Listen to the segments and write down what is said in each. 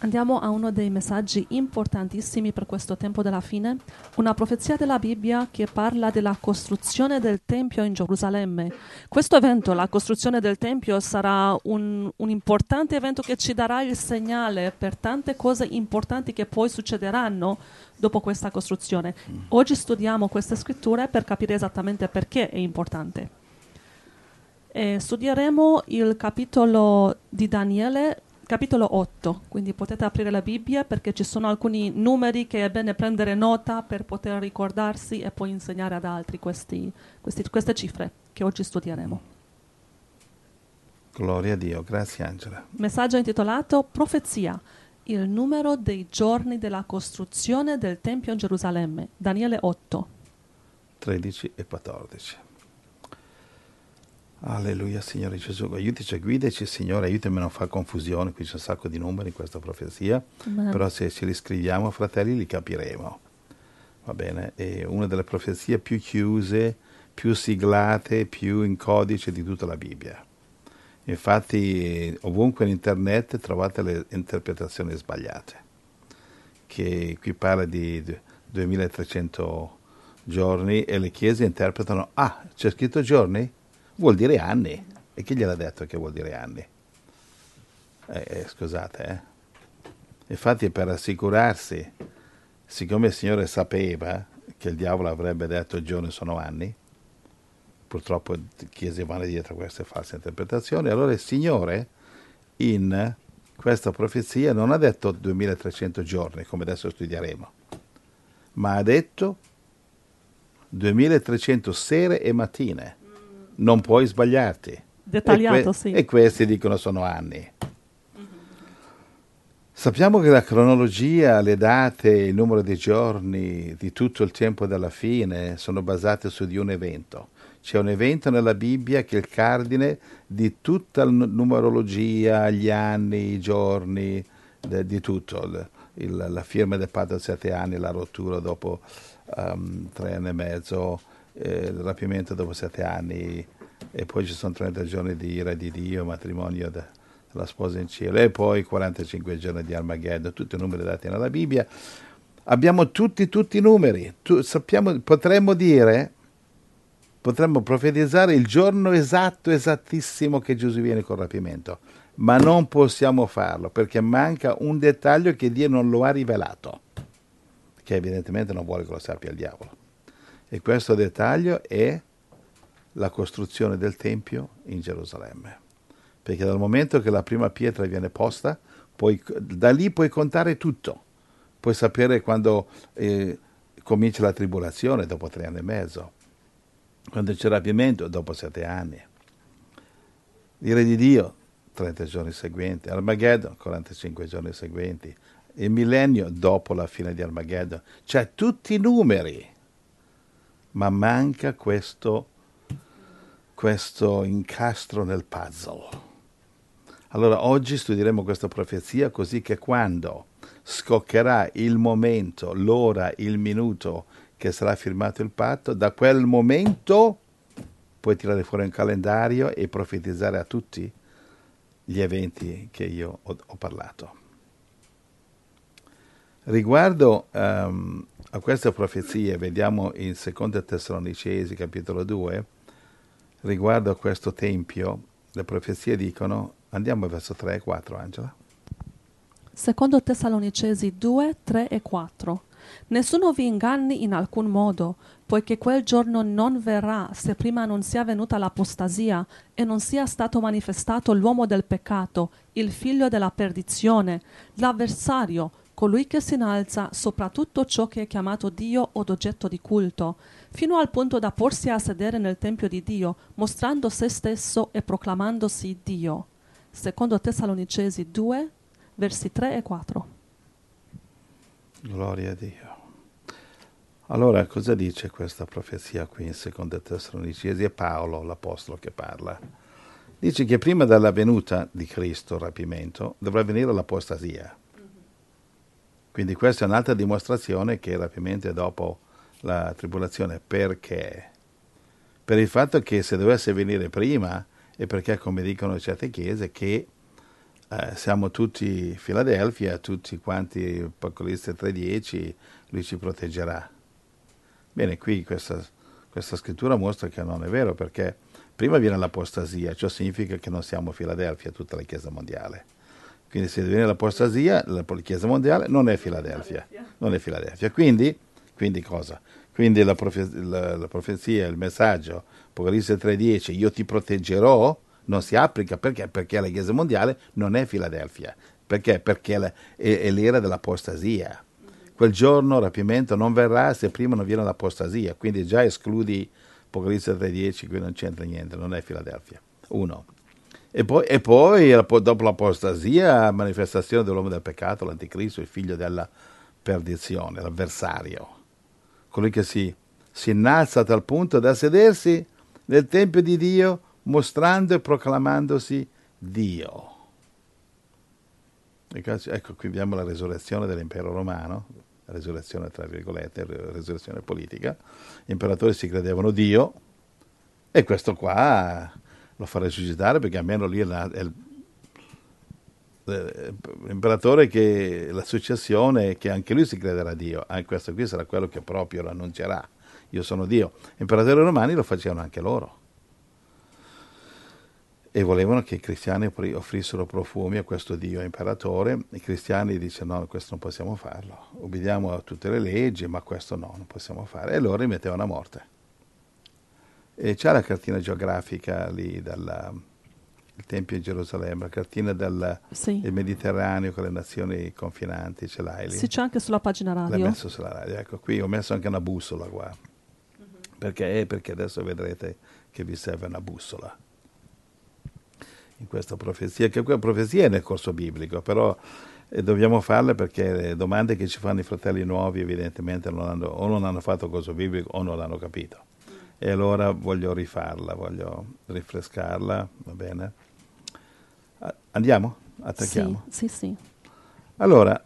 Andiamo a uno dei messaggi importantissimi per questo tempo della fine, una profezia della Bibbia che parla della costruzione del Tempio in Gerusalemme. Questo evento, la costruzione del Tempio, sarà un importante evento che ci darà il segnale per tante cose importanti che poi succederanno dopo questa costruzione. Oggi studiamo queste scritture per capire esattamente perché è importante. Studieremo il capitolo di Daniele, capitolo 8, quindi potete aprire la Bibbia perché ci sono alcuni numeri che è bene prendere nota per poter ricordarsi e poi insegnare ad altri queste cifre che oggi studieremo. Gloria a Dio, grazie Angela. Messaggio intitolato Profezia, il numero dei giorni della costruzione del Tempio in Gerusalemme, Daniele 8. 13 e 14. Alleluia, Signore Gesù, aiutaci, guidaci, Signore, aiutami a non fare confusione, qui c'è un sacco di numeri in questa profezia, però se ci riscriviamo, fratelli, li capiremo, va bene? È una delle profezie più chiuse, più siglate, più in codice di tutta la Bibbia. Infatti, ovunque in internet trovate le interpretazioni sbagliate, che qui parla di 2300 giorni e le chiese interpretano, c'è scritto giorni? Vuol dire anni. E chi gliel'ha detto che vuol dire anni? Scusate, Infatti per assicurarsi, siccome il Signore sapeva che il diavolo avrebbe detto giorni sono anni, purtroppo le chiese vanno dietro a queste false interpretazioni, allora il Signore in questa profezia non ha detto 2300 giorni, come adesso studieremo, ma ha detto 2300 sere e mattine. Non puoi sbagliarti. Dettagliato, sì. E questi dicono sono anni. Sappiamo che la cronologia, le date, il numero dei giorni di tutto il tempo della fine sono basate su di un evento. C'è un evento nella Bibbia che è il cardine di tutta la numerologia, gli anni, i giorni, di tutto. La firma del patto a 7 anni, la rottura dopo 3 anni e mezzo, il rapimento dopo 7 anni, e poi ci sono 30 giorni di ira di Dio, matrimonio della sposa in cielo, e poi 45 giorni di Armageddon, tutti i numeri dati nella Bibbia. Abbiamo tutti i numeri. Potremmo profetizzare il giorno esatto, esattissimo che Gesù viene col rapimento, ma non possiamo farlo perché manca un dettaglio che Dio non lo ha rivelato, che evidentemente non vuole che lo sappia il diavolo. E questo dettaglio è la costruzione del Tempio in Gerusalemme. Perché dal momento che la prima pietra viene posta, da lì puoi contare tutto. Puoi sapere quando comincia la tribolazione, dopo 3 anni e mezzo. Quando c'è il rapimento, dopo 7 anni. L'ira di Dio, 30 giorni seguenti. Armageddon, 45 giorni seguenti. Il millennio, dopo la fine di Armageddon. C'è tutti i numeri. Ma manca questo incastro nel puzzle. Allora oggi studieremo questa profezia così che quando scoccherà il momento, l'ora, il minuto che sarà firmato il patto, da quel momento puoi tirare fuori un calendario e profetizzare a tutti gli eventi che io ho parlato. Riguardo a questa profezia, vediamo in 2 Tessalonicesi capitolo 2, riguardo a questo tempio, le profezie dicono, andiamo al verso 3 e 4, Angela. Secondo Tessalonicesi 2, 3 e 4. Nessuno vi inganni in alcun modo, poiché quel giorno non verrà se prima non sia venuta l'apostasia e non sia stato manifestato l'uomo del peccato, il figlio della perdizione, l'avversario, colui che si innalza sopra tutto ciò che è chiamato Dio od oggetto di culto, fino al punto da porsi a sedere nel Tempio di Dio, mostrando se stesso e proclamandosi Dio. Secondo Tessalonicesi 2, versi 3 e 4. Gloria a Dio. Allora, cosa dice questa profezia qui in 2 Tessalonicesi? È Paolo, l'apostolo, che parla. Dice che prima della venuta di Cristo, il rapimento, dovrà venire l'apostasia. Quindi questa è un'altra dimostrazione che il rapimento è dopo la tribolazione. Perché? Per il fatto che se dovesse venire prima è perché, come dicono certe chiese, che siamo tutti Filadelfia, tutti quanti Apocalisse 3:10, lui ci proteggerà. Bene, qui questa scrittura mostra che non è vero, perché prima viene l'apostasia, ciò significa che non siamo Filadelfia, tutta la Chiesa mondiale. Quindi se viene l'apostasia, la Chiesa mondiale non è Filadelfia. Non è Filadelfia. Quindi cosa? Quindi la profezia, il messaggio, Apocalisse 3:10, io ti proteggerò, non si applica perché la Chiesa mondiale non è Filadelfia. Perché? Perché è l'era dell'apostasia. Quel giorno rapimento non verrà se prima non viene l'apostasia, quindi già escludi Apocalisse 3:10, qui non c'entra niente, non è Filadelfia. Uno. E poi dopo l'apostasia, manifestazione dell'uomo del peccato, l'anticristo, il figlio della perdizione, l'avversario, colui che si innalza a tal punto da sedersi nel tempio di Dio, mostrando e proclamandosi Dio. Ecco, qui abbiamo la resurrezione dell'impero romano, la resurrezione tra virgolette, la resurrezione politica. Gli imperatori si credevano Dio, e questo qua lo fa risuscitare, perché almeno lì è l'imperatore, che la successione, che anche lui si crederà Dio. Questo qui sarà quello che proprio lo annuncerà: io sono Dio. Gli imperatori romani lo facevano anche loro, e volevano che i cristiani offrissero profumi a questo Dio imperatore. I cristiani dicono: no, questo non possiamo farlo, obbediamo a tutte le leggi, ma questo no, non possiamo fare. E loro li mettevano a morte. E c'è la cartina geografica lì il Tempio in Gerusalemme, la cartina del Mediterraneo con le nazioni confinanti, ce l'hai lì? Sì, c'è anche sulla pagina radio. L'hai messo sulla radio, ecco, qui ho messo anche una bussola qua. Perché adesso vedrete che vi serve una bussola in questa profezia, che quella profezia è nel corso biblico, però dobbiamo farle, perché le domande che ci fanno i fratelli nuovi evidentemente non hanno fatto corso biblico o non l'hanno capito. E allora voglio rifarla, voglio rinfrescarla, va bene? Andiamo? Attacchiamo? Sì. Allora,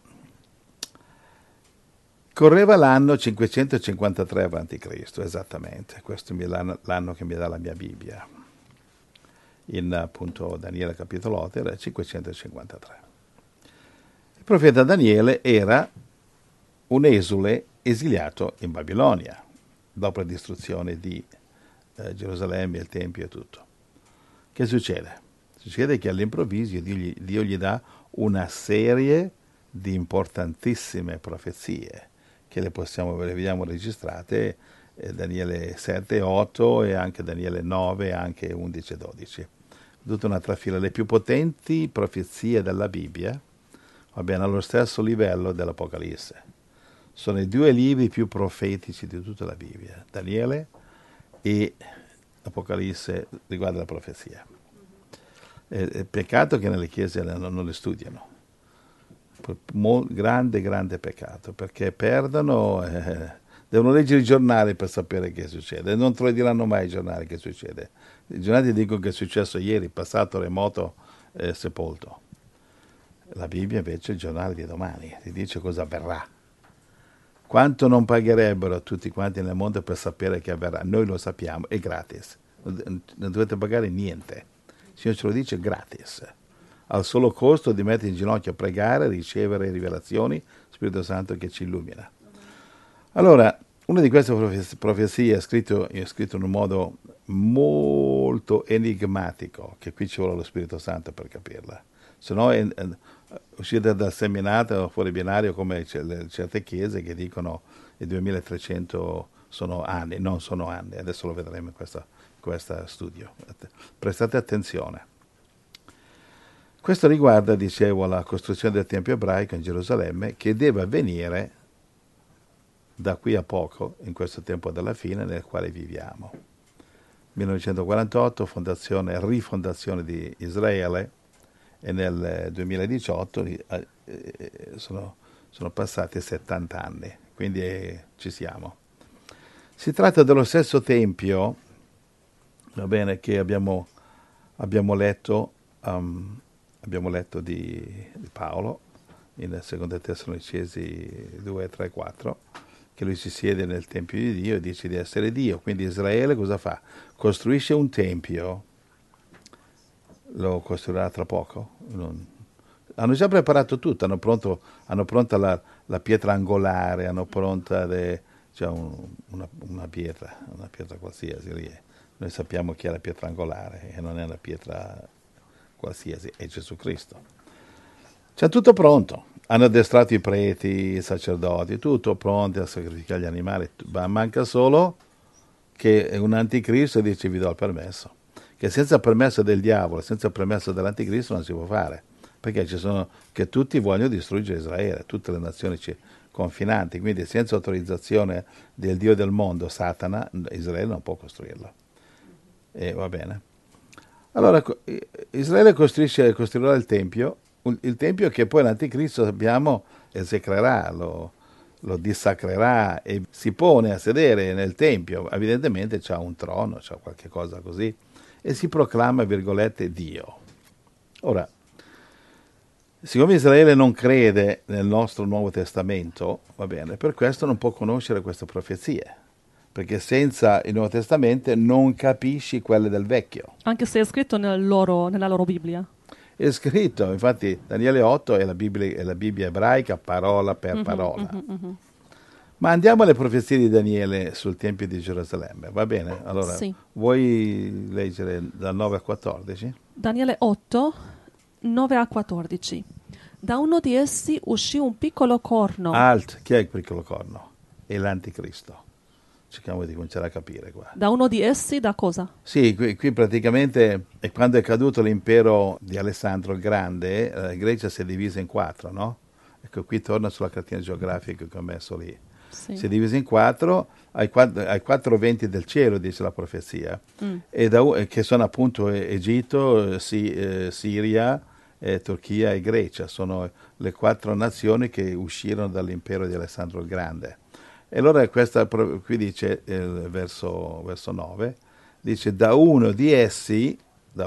correva l'anno 553 a.C., esattamente, questo è l'anno che mi dà la mia Bibbia. In appunto Daniele capitolo 8 era 553. Il profeta Daniele era un esule esiliato in Babilonia, dopo la distruzione di Gerusalemme, il Tempio e tutto. Che succede? Succede che all'improvviso Dio gli dà una serie di importantissime profezie, che le vediamo registrate, Daniele 7 e 8, e anche Daniele 9, e anche 11 e 12. Tutta una trafila. Le più potenti profezie della Bibbia, va bene, allo stesso livello dell'Apocalisse. Sono i due libri più profetici di tutta la Bibbia, Daniele e Apocalisse, riguardo la profezia. È peccato che nelle chiese non le studiano. Grande peccato, perché perdono, devono leggere i giornali per sapere che succede. Non te lo diranno mai i giornali che succede. I giornali dicono che è successo ieri, passato, remoto, sepolto. La Bibbia invece è il giornale di domani, ti dice cosa avverrà. Quanto non pagherebbero tutti quanti nel mondo per sapere che avverrà? Noi lo sappiamo, è gratis, non dovete pagare niente. Il Signore ce lo dice gratis, al solo costo di mettere in ginocchio a pregare, ricevere rivelazioni, Spirito Santo che ci illumina. Allora, una di queste profezie è scritto in un modo molto enigmatico, che qui ci vuole lo Spirito Santo per capirla. Se no uscite dal seminato o fuori binario, come certe chiese che dicono i 2300 sono anni. Non sono anni, adesso lo vedremo in questo studio. Prestate attenzione. Questo riguarda, dicevo, la costruzione del Tempio ebraico in Gerusalemme, che deve avvenire da qui a poco, in questo tempo della fine nel quale viviamo. 1948, rifondazione di Israele, e nel 2018 sono passati 70 anni, quindi ci siamo. Si tratta dello stesso Tempio, va bene, che abbiamo letto di Paolo in 2 Tessalonicesi 2, 3, 4, che lui si siede nel Tempio di Dio e dice di essere Dio. Quindi Israele cosa fa? Costruisce un Tempio, lo costruirà tra poco, hanno già preparato tutto, hanno pronta la pietra angolare, hanno pronta una pietra qualsiasi lì. Noi sappiamo chi è la pietra angolare e non è una pietra qualsiasi, è Gesù Cristo. C'è tutto pronto, hanno addestrato i preti, i sacerdoti, tutto pronto a sacrificare gli animali, ma manca solo che un anticristo dice vi do il permesso, che senza il permesso del diavolo, senza il permesso dell'anticristo non si può fare, perché che tutti vogliono distruggere Israele, tutte le nazioni confinanti, quindi senza autorizzazione del Dio del mondo, Satana, Israele non può costruirlo. E va bene. Allora Israele costruirà il Tempio che poi l'anticristo sappiamo esecrerà, lo dissacrerà e si pone a sedere nel Tempio, evidentemente c'ha un trono, c'ha qualche cosa così, e si proclama, virgolette, Dio. Ora, siccome Israele non crede nel nostro Nuovo Testamento, va bene, per questo non può conoscere queste profezie, perché senza il Nuovo Testamento non capisci quelle del Vecchio. Anche se è scritto nella loro Bibbia. È scritto, infatti Daniele 8 è la Bibbia ebraica parola per parola. Ma andiamo alle profezie di Daniele sul Tempio di Gerusalemme, va bene? Allora, sì. Vuoi leggere dal 9 al 14? Daniele 8, 9 a 14. Da uno di essi uscì un piccolo corno. Chi è il piccolo corno? È l'anticristo. Cerchiamo di cominciare a capire qua. Da uno di essi, da cosa? Sì, qui praticamente è quando è caduto l'impero di Alessandro il Grande, la Grecia si è divisa in 4, no? Ecco, qui torna sulla cartina geografica che ho messo lì. Sì. Si è divisa in 4, ai 4 venti del cielo, dice la profezia, che sono appunto Egitto, Siria, Turchia e Grecia. Sono le 4 nazioni che uscirono dall'impero di Alessandro il Grande. E allora qui dice il verso 9, dice da uno di essi,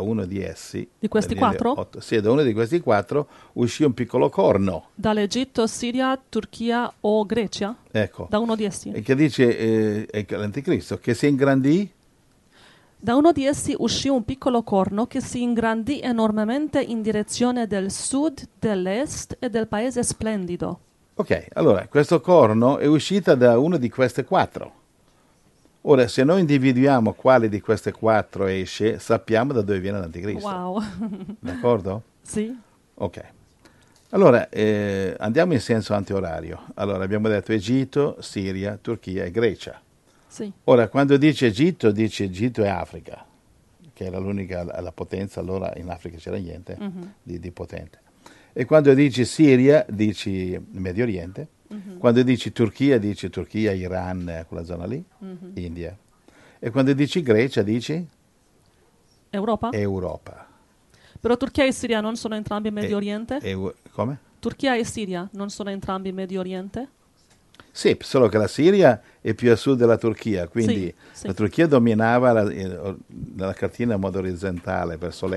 di questi 4? Sì, da uno di questi 4 uscì un piccolo corno. Dall'Egitto, Siria, Turchia o Grecia? Ecco. Da uno di essi. E che dice l'anticristo, che si ingrandì. Da uno di essi uscì un piccolo corno che si ingrandì enormemente in direzione del sud, dell'est e del paese splendido. Ok, allora, questo corno è uscita da uno di queste 4. Ora, se noi individuiamo quale di queste 4 esce, sappiamo da dove viene l'anticristo. Wow. D'accordo? Sì. Ok. Allora, andiamo in senso antiorario. Allora, abbiamo detto Egitto, Siria, Turchia e Grecia. Sì. Ora, quando dice Egitto e Africa, che era l'unica la potenza, allora in Africa c'era niente di potente. E quando dici Siria, dici Medio Oriente. Quando dici Turchia, Iran, quella zona lì, India. E quando dici Grecia, dici? Europa? Europa. Però Turchia e Siria non sono entrambi Medio Oriente? Come? Turchia e Siria non sono entrambi Medio Oriente? Sì, solo che la Siria è più a sud della Turchia, quindi sì. la Turchia dominava la cartina in modo orizzontale verso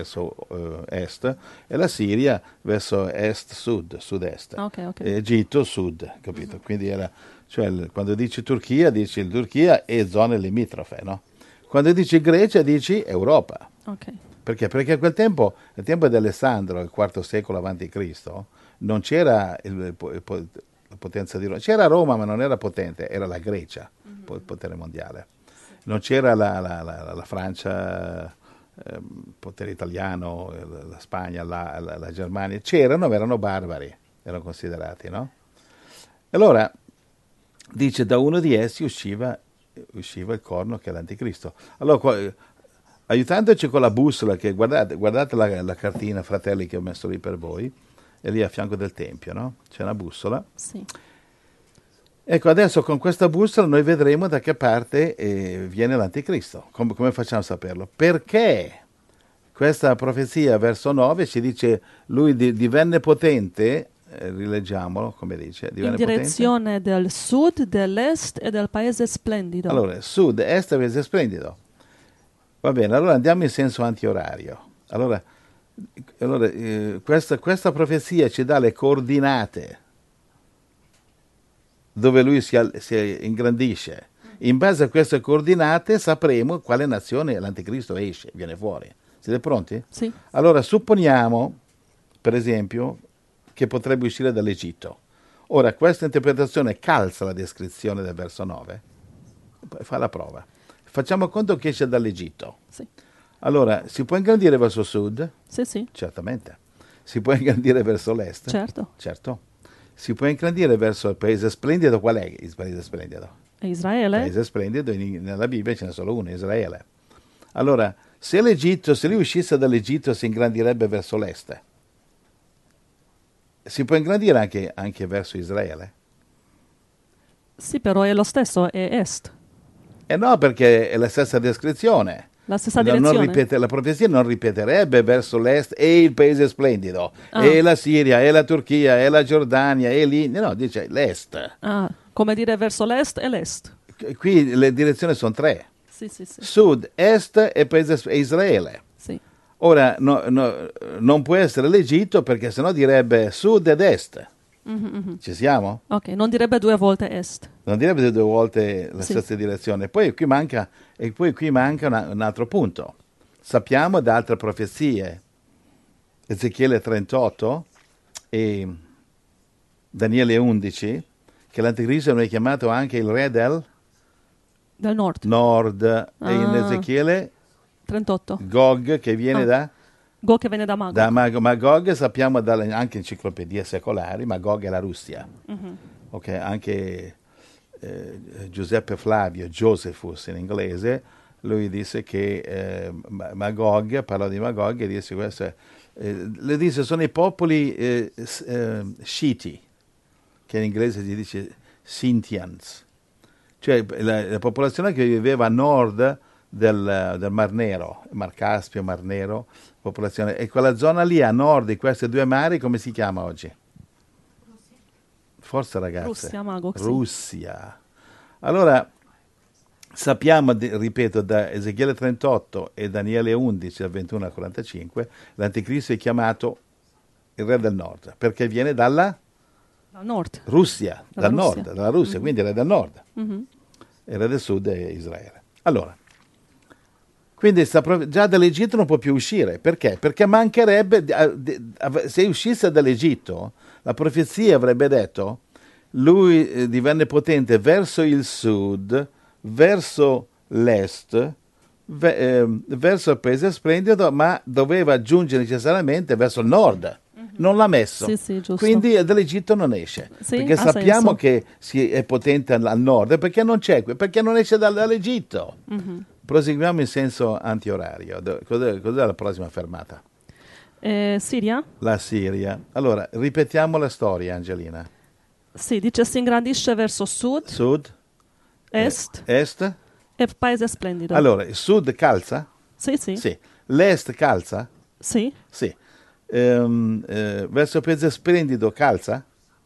est e la Siria verso sud-est. Okay. Egitto, sud, capito? Quindi quando dici Turchia il Turchia e zone limitrofe, no? Quando dici Grecia dici Europa. Okay. Perché? Perché a quel tempo, nel tempo di Alessandro, il IV secolo a.C., non c'era la potenza di Roma. C'era Roma, ma non era potente, era la Grecia, il potere mondiale. Non c'era la Francia, il potere italiano, la Spagna, la Germania. C'erano, ma erano barbari, erano considerati, no? E allora, dice, da uno di essi usciva il corno che è l'anticristo. Allora, aiutandoci con la bussola, che guardate la cartina, fratelli, che ho messo lì per voi, è lì a fianco del Tempio, no? C'è una bussola. Sì. Ecco, adesso con questa bussola noi vedremo da che parte viene l'anticristo. Come facciamo a saperlo? Perché questa profezia, verso 9, ci dice lui divenne potente, rileggiamolo, come dice. In direzione del sud, dell'est e del paese splendido. Allora, sud, est e paese splendido. Va bene, allora andiamo in senso antiorario. Allora questa profezia ci dà le coordinate dove lui si ingrandisce. In base a queste coordinate sapremo quale nazione l'anticristo esce, viene fuori. Siete pronti? Sì. Allora supponiamo per esempio, che potrebbe uscire dall'Egitto. Ora, questa interpretazione calza la descrizione del verso 9. Poi fa la prova. Facciamo conto che esce dall'Egitto. Sì. Allora, si può ingrandire verso sud? Sì, sì, Certamente. Si può ingrandire verso l'est? certo. Certo. Si può ingrandire verso il paese splendido? Qual è il paese splendido? E Il Israele? paese splendido, nella Bibbia ce n'è solo uno, Israele. Allora, se lui uscisse dall'Egitto si ingrandirebbe verso l'est. Si può ingrandire anche verso Israele? Sì, però è lo stesso, è est. No, perché è la stessa descrizione. La stessa Non direzione. la profezia non ripeterebbe verso l'est e il paese splendido, Ah. e la Siria, e la Turchia, e la Giordania, e lì. No, dice l'est. Ah, come dire verso l'est e l'est. Qui le direzioni sono tre: Sì, sì, sì. sud, est e Israele. Sì. Ora, non può essere l'Egitto perché sennò direbbe sud ed est. Ci siamo? Ok, non direbbe 2 volte est. Non direbbe 2 volte la Sì. stessa direzione. Poi qui manca un altro punto. Sappiamo da altre profezie, Ezechiele 38 e Daniele 11, che l'Anticristo non è chiamato anche il re del Del nord. nord, e in Ah. Ezechiele 38. Gog, che viene Ah. Go che viene da Mago. da Magog. Sappiamo anche enciclopedie secolari, Magog è la Russia. Ok, anche Giuseppe Flavio, Josephus in inglese, lui disse che Magog, parlò di Magog e disse questo, le disse sono i popoli Sciiti, che in inglese si dice Scythians, cioè la popolazione che viveva a nord del Mar Nero, Mar Caspio, Mar Nero, popolazione, e quella zona lì a nord di questi due mari come si chiama oggi? Forza, ragazze. Russia, Mago, sì. Russia. Allora, sappiamo, ripeto, da Ezechiele 38 e Daniele 11, dal 21 al 45, l'Anticristo è chiamato il re del nord, perché viene dalla Dal nord. Russia, Dalla dal Russia. nord, dalla Russia, quindi il re del nord. Mhm. E il re del sud è Israele. Allora, quindi già dall'Egitto non può più uscire. Perché? Perché mancherebbe, se uscisse dall'Egitto, la profezia avrebbe detto, lui divenne potente verso il sud, verso l'est, verso il paese splendido, ma doveva giungere necessariamente verso il nord. Non l'ha messo. Sì, sì, giusto. Quindi dall'Egitto non esce. Sì, perché ha sappiamo senso. che è potente al nord, perché non c'è, perché non esce dall'Egitto. Proseguiamo in senso antiorario. Cos'è la prossima fermata? Siria? La Siria. Allora, ripetiamo la storia, Angelina. Sì, dice si ingrandisce verso sud, Sud, est est. e paese splendido. Allora, il sud calza? Sì, sì. Sì. L'est calza? Sì. Sì. Verso il paese splendido calza?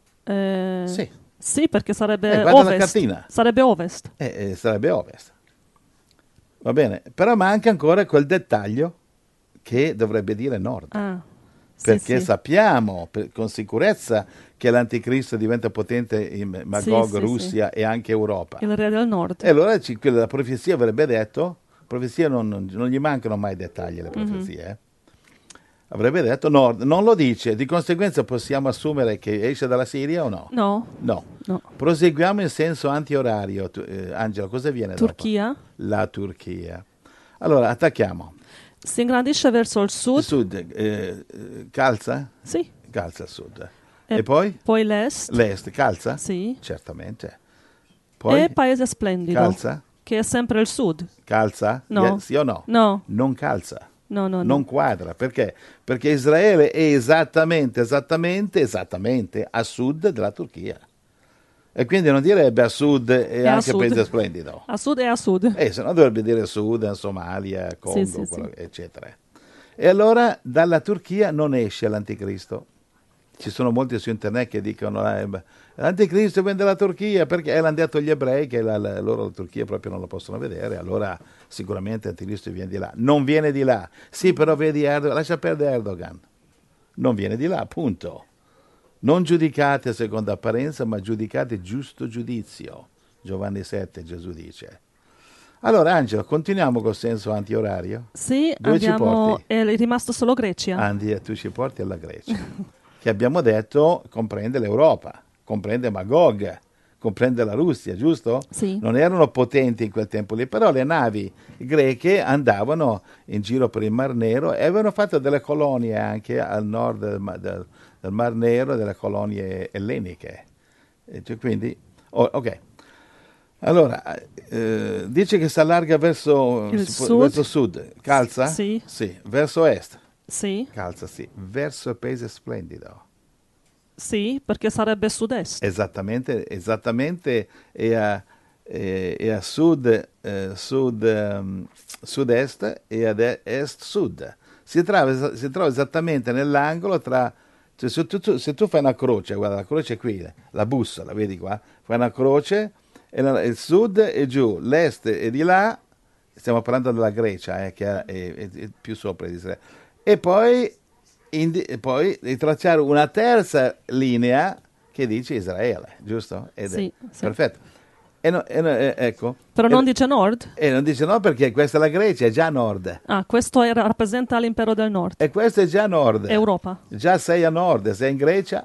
Sì. Sì, perché sarebbe guarda la ovest. cartina. Sarebbe ovest. Sarebbe ovest. Va bene, però manca ancora quel dettaglio che dovrebbe dire nord. Ah, sì, Perché sì. sappiamo con sicurezza che l'anticristo diventa potente in Magog, Sì, sì, Russia e anche Europa. Il re del nord. E allora la profezia avrebbe detto, profezia non gli mancano mai dettagli alle profezie, avrebbe detto nord, non lo dice, di conseguenza possiamo assumere che esce dalla Siria o no? No. No. No. Proseguiamo in senso antiorario. Angela, cosa viene Turchia? dopo? La Turchia. Allora, attacchiamo. Si ingrandisce verso il sud. Il sud calza? Sì. Calza il sud. E poi? Poi l'est. L'est calza? Sì. Certamente. Poi? E paese splendido. Calza? Che è sempre il sud. Calza? No. Sì o no? No. Non calza. No, no, no. Non quadra. Perché? Perché Israele è esattamente a sud della Turchia. E quindi non direbbe a sud e a anche sud. paese splendido. A sud e a sud. Se no dovrebbe dire Sudan, Somalia, Congo, Sì, sì, sì. eccetera. E allora dalla Turchia non esce l'anticristo. Ci sono molti su internet che dicono l'anticristo viene dalla Turchia, perché l'hanno detto gli ebrei che loro la Turchia proprio non la possono vedere, allora sicuramente l'anticristo viene di là. Non viene di là. Sì, però vedi Erdogan, lascia perdere Erdogan. Non viene di là, punto. Non giudicate secondo apparenza, ma giudicate giusto giudizio. Giovanni 7, Gesù dice. Allora, Angela, continuiamo col senso antiorario? Sì, Dove ci porti? è rimasto solo Grecia. Andi, tu ci porti alla Grecia, che abbiamo detto comprende l'Europa, comprende Magog, comprende la Russia, giusto? Sì. Non erano potenti in quel tempo lì, però le navi greche andavano in giro per il Mar Nero e avevano fatto delle colonie anche al nord del Mar Nero, delle colonie elleniche. Quindi, ok. Allora, dice che si allarga verso verso sud, calza? Sì. Sì. Verso est, Sì. calza, sì. Verso il paese splendido. Sì, perché sarebbe sud-est. Esattamente, e a sud, sud-est e ad est-sud. Si trova esattamente nell'angolo tra... Cioè, se tu fai una croce, guarda, la croce è qui, la bussola, vedi qua? Fai una croce, e il sud è giù, l'est è di là, stiamo parlando della Grecia, che è più sopra di Israele. E poi di tracciare una terza linea che dice Israele, giusto? Sì. Perfetto. Ecco. Però non dice nord? E non dice no perché questa è la Grecia, è già nord. Ah, questo rappresenta l'impero del nord. E questo è già nord. Europa. Già sei a nord, sei in Grecia.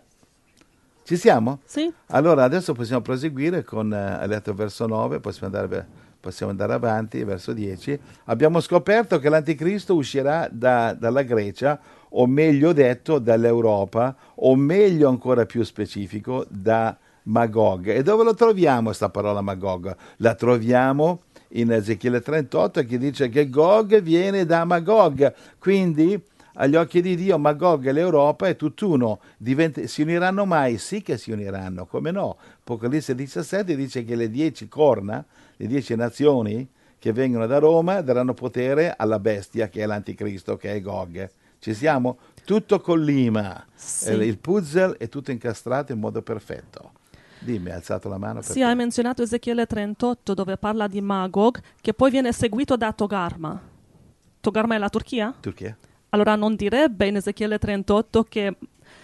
Ci siamo? Sì. Allora adesso possiamo proseguire con, hai letto verso 9, possiamo andare avanti, verso 10. Abbiamo scoperto che l'anticristo uscirà dalla Grecia, o meglio detto dall'Europa, o meglio ancora più specifico da Magog. E dove lo troviamo questa parola Magog? La troviamo in Ezechiele 38 che dice che Gog viene da Magog, quindi agli occhi di Dio Magog e l'Europa è tutt'uno. Si uniranno mai? Sì che si uniranno, come no? Apocalisse 17 dice che le 10 corna, le 10 nazioni che vengono da Roma daranno potere alla bestia che è l'anticristo, che è Gog. Ci siamo? Tutto collima. Sì. Il puzzle è tutto incastrato in modo perfetto. Dimmi, hai alzato la mano? Sì, hai menzionato Ezechiele 38 dove parla di Magog, che poi viene seguito da Togarma. Togarma è la Turchia? Turchia? Allora non direbbe in Ezechiele 38 che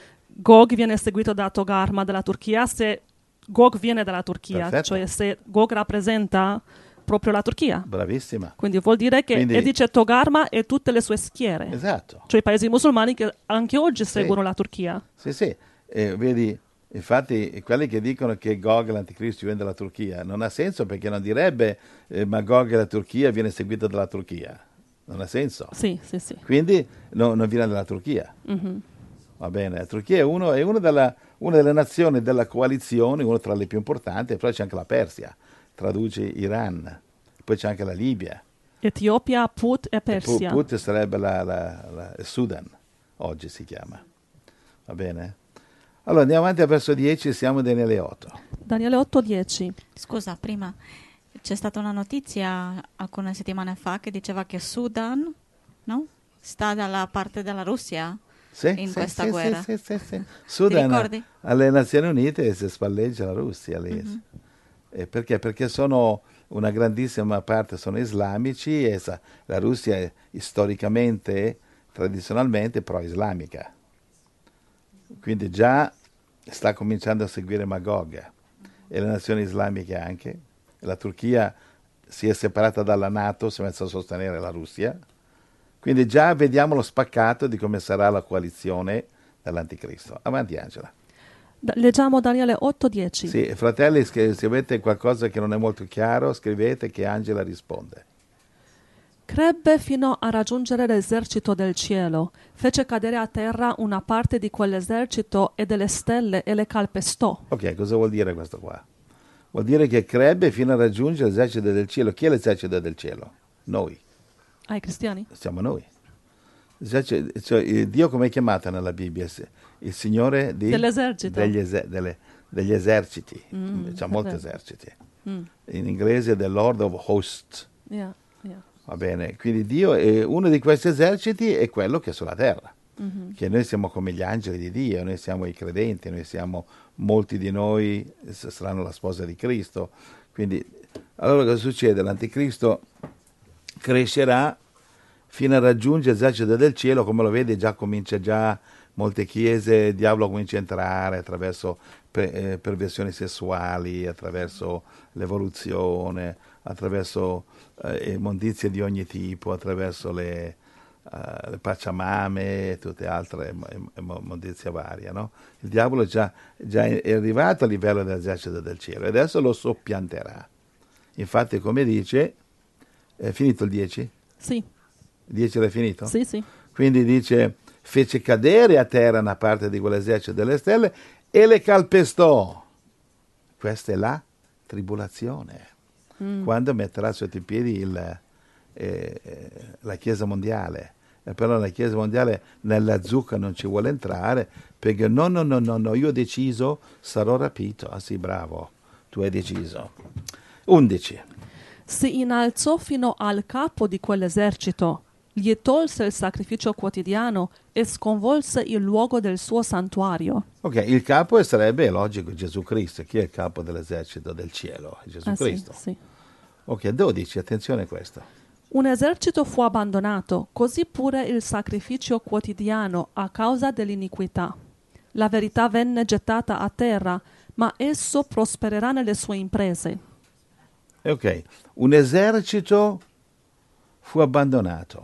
Gog viene seguito da Togarma della Turchia se Gog viene dalla Turchia, Perfetto. cioè se Gog rappresenta proprio la Turchia. Bravissima. Quindi vuol dire che e dice Togarma e tutte le sue schiere. Esatto. Cioè i paesi musulmani che anche oggi seguono la Turchia. Sì, sì. Vedi, infatti quelli che dicono che Gog l'anticristo viene dalla Turchia non ha senso perché non direbbe Magog e la Turchia viene seguito dalla Turchia. Non ha senso. Sì. Quindi non viene dalla Turchia. Mm-hmm. Va bene, la Turchia è una delle nazioni della coalizione, una tra le più importanti, però c'è anche la Persia, traduce Iran, poi c'è anche la Libia. Etiopia, Put e Persia. Put sarebbe il Sudan, oggi si chiama. Va bene? Allora andiamo avanti al verso 10, siamo in Daniele 8. Daniele 8:10. Scusa, prima c'è stata una notizia alcune settimane fa che diceva che Sudan, no? Sta dalla parte della Russia in questa guerra. Sì. Sudan, ti ricordi? Alle Nazioni Unite si spalleggia la Russia lì. Mm-hmm. Perché? Perché sono una grandissima parte sono islamici e la Russia è storicamente, tradizionalmente pro-islamica. Quindi già sta cominciando a seguire Magog e le nazioni islamiche anche. La Turchia si è separata dalla NATO, si è messa a sostenere la Russia. Quindi già vediamo lo spaccato di come sarà la coalizione dell'anticristo. Avanti Angela. Leggiamo Daniele 8:10. Sì, fratelli, se avete qualcosa che non è molto chiaro, scrivete che Angela risponde. Crebbe fino a raggiungere l'esercito del cielo, fece cadere a terra una parte di quell'esercito e delle stelle e le calpestò. Ok, cosa vuol dire questo qua? Vuol dire che crebbe fino a raggiungere l'esercito del cielo. Chi è l'esercito del cielo? Noi. Ah, i cristiani? Siamo noi. Cioè, Dio come è chiamato nella Bibbia? Il Signore dell'esercito. Degli eserciti. C'ha molti eserciti. In inglese The Lord of Hosts. Yeah. Va bene, quindi Dio è uno di questi eserciti è quello che è sulla terra. Che noi siamo come gli angeli di Dio, noi siamo i credenti, molti di noi saranno la sposa di Cristo. Quindi, allora cosa succede? L'anticristo crescerà fino a raggiungere l'esercito del cielo, come lo vedi già comincia già molte chiese il diavolo comincia a entrare attraverso perversioni sessuali, attraverso l'evoluzione, attraverso immondizie di ogni tipo, attraverso le pacciamame e tutte altre immondizie varie, no? Il diavolo già è arrivato a livello dell'esercito del cielo e adesso lo soppianterà. Infatti, come dice, è finito il 10? Sì. Il 10 l'hai finito? Sì, sì. Quindi dice, fece cadere a terra una parte di quell'esercito delle stelle e le calpestò. Questa è la tribolazione. Quando metterà sotto i piedi la Chiesa mondiale. E però la Chiesa mondiale nella zucca non ci vuole entrare perché no, io ho deciso, sarò rapito. Ah sì, bravo, tu hai deciso. 11. Si innalzò fino al capo di quell'esercito, gli tolse il sacrificio quotidiano e sconvolse il luogo del suo santuario. Ok, il capo sarebbe, logico, Gesù Cristo. Chi è il capo dell'esercito del cielo? Gesù Cristo. Sì. Ok, 12, attenzione a questo. Un esercito fu abbandonato, così pure il sacrificio quotidiano a causa dell'iniquità. La verità venne gettata a terra, ma esso prospererà nelle sue imprese. Ok, un esercito fu abbandonato.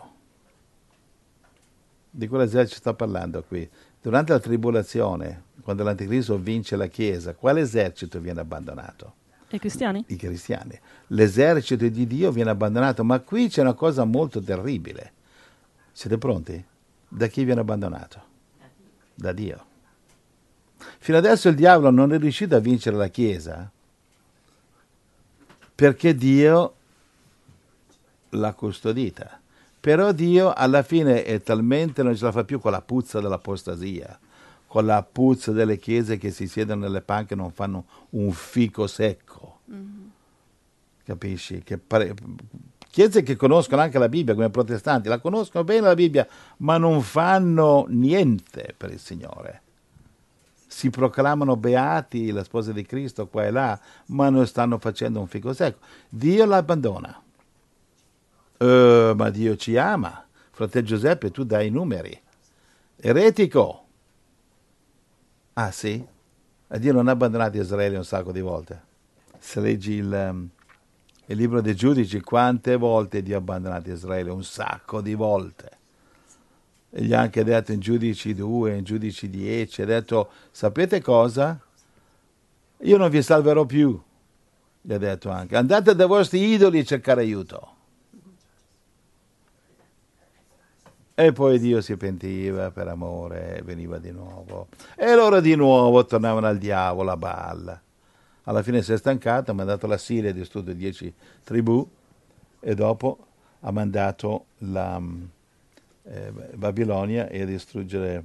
Di quell'esercito sto parlando qui. Durante la tribolazione, quando l'anticristo vince la Chiesa, quale esercito viene abbandonato? I cristiani? I cristiani. L'esercito di Dio viene abbandonato, ma qui c'è una cosa molto terribile. Siete pronti? Da chi viene abbandonato? Da Dio. Fino adesso il diavolo non è riuscito a vincere la Chiesa perché Dio l'ha custodita. Però Dio alla fine è talmente non ce la fa più con la puzza dell'apostasia, con la puzza delle chiese che si siedono nelle panche e non fanno un fico secco. Capisci? Chiese che conoscono anche la Bibbia, come protestanti, la conoscono bene la Bibbia, ma non fanno niente per il Signore. Si proclamano beati, la sposa di Cristo qua e là, ma non stanno facendo un fico secco. Dio l'abbandona. Ma Dio ci ama. Fratello Giuseppe, tu dai i numeri. Eretico. Ah sì? Dio non ha abbandonato Israele un sacco di volte. Se leggi il libro dei giudici, quante volte Dio ha abbandonato Israele? Un sacco di volte. E gli ha anche detto in Giudici 2, in Giudici 10, ha detto, sapete cosa? Io non vi salverò più. Gli ha detto anche, andate dai vostri idoli a cercare aiuto. E poi Dio si pentiva per amore e veniva di nuovo. E loro di nuovo tornavano al diavolo, a Baal. Alla fine si è stancato, ha mandato la Siria a distruggere 10 tribù e dopo ha mandato la Babilonia e a distruggere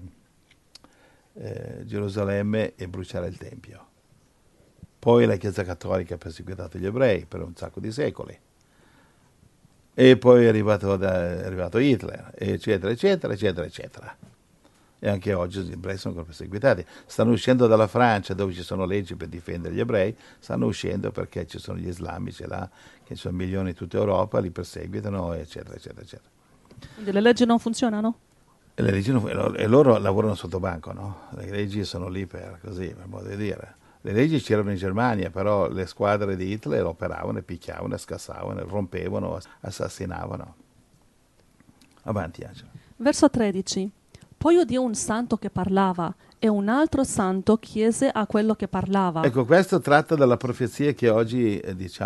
Gerusalemme e bruciare il Tempio. Poi la Chiesa Cattolica ha perseguitato gli ebrei per un sacco di secoli. E poi è arrivato Hitler, eccetera, eccetera, eccetera, eccetera. E anche oggi gli ebrei sono ancora perseguitati. Stanno uscendo dalla Francia, dove ci sono leggi per difendere gli ebrei, stanno uscendo perché ci sono gli islamici là, che sono milioni in tutta Europa, li perseguitano, eccetera, eccetera, eccetera. Quindi le leggi non funzionano? E loro lavorano sotto banco, no? Le leggi sono lì per modo di dire. Le leggi c'erano in Germania, però le squadre di Hitler operavano, picchiavano, scassavano, rompevano, assassinavano. Avanti, Angelo. Verso 13. Poi udì un santo che parlava e un altro santo chiese a quello che parlava. Ecco, questo tratta dalla profezia che oggi,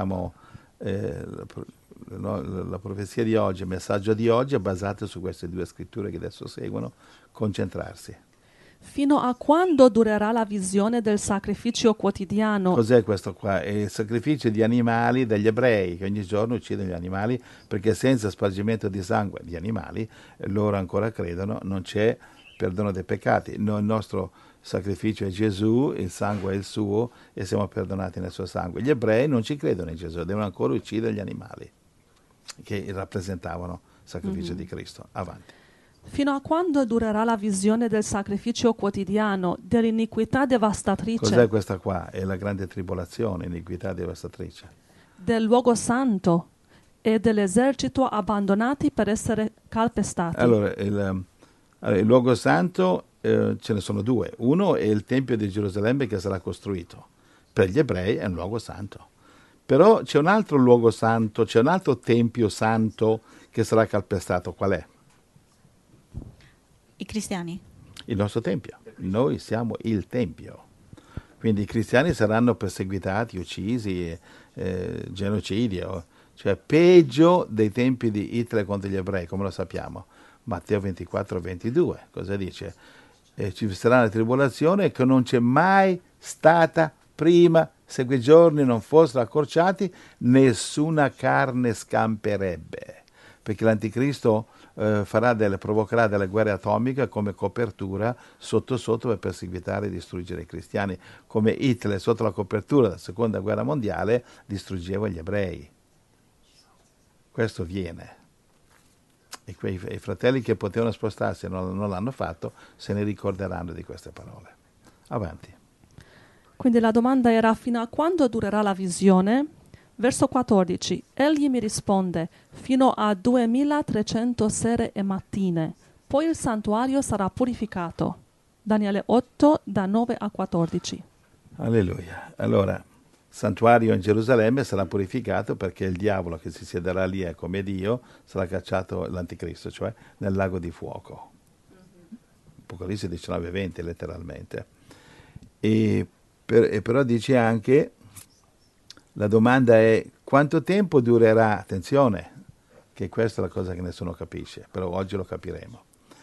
la profezia di oggi, il messaggio di oggi è basato su queste due scritture che adesso seguono, concentrarsi. Fino a quando durerà la visione del sacrificio quotidiano? Cos'è questo qua? È il sacrificio di animali degli ebrei, che ogni giorno uccidono gli animali, perché senza spargimento di sangue di animali, loro ancora credono, non c'è perdono dei peccati. Il nostro sacrificio è Gesù, il sangue è il suo e siamo perdonati nel suo sangue. Gli ebrei non ci credono in Gesù, devono ancora uccidere gli animali, che rappresentavano il sacrificio di Cristo. Avanti. Fino a quando durerà la visione del sacrificio quotidiano, dell'iniquità devastatrice? Cos'è questa qua? È la grande tribolazione, iniquità devastatrice. Del luogo santo e dell'esercito abbandonati per essere calpestati. Allora, il luogo santo ce ne sono due. Uno è il Tempio di Gerusalemme che sarà costruito. Per gli ebrei è un luogo santo. Però c'è un altro luogo santo, c'è un altro Tempio santo che sarà calpestato. Qual è? I cristiani. Il nostro Tempio. Noi siamo il Tempio. Quindi i cristiani saranno perseguitati, uccisi, genocidio, cioè peggio dei tempi di Hitler contro gli ebrei, come lo sappiamo. Matteo 24, 22, cosa dice? Ci sarà una tribolazione che non c'è mai stata prima, se quei giorni non fossero accorciati, nessuna carne scamperebbe, perché l'anticristo provocherà delle guerre atomiche come copertura sotto per perseguitare e distruggere i cristiani, come Hitler sotto la copertura della seconda guerra mondiale distruggeva gli ebrei. Questo viene. E quei fratelli che potevano spostarsi e non l'hanno fatto se ne ricorderanno di queste parole. Avanti. Quindi la domanda era: fino a quando durerà la visione? Verso 14. Egli mi risponde: fino a 2300 sere e mattine. Poi il santuario sarà purificato. Daniele 8, da 9 a 14. Alleluia. Allora, il santuario in Gerusalemme sarà purificato perché il diavolo che si siederà lì come Dio sarà cacciato, l'anticristo, cioè nel lago di fuoco. Apocalisse 19:20 letteralmente. E però dice anche, la domanda è: quanto tempo durerà? Attenzione, che questa è la cosa che nessuno capisce, però oggi lo capiremo.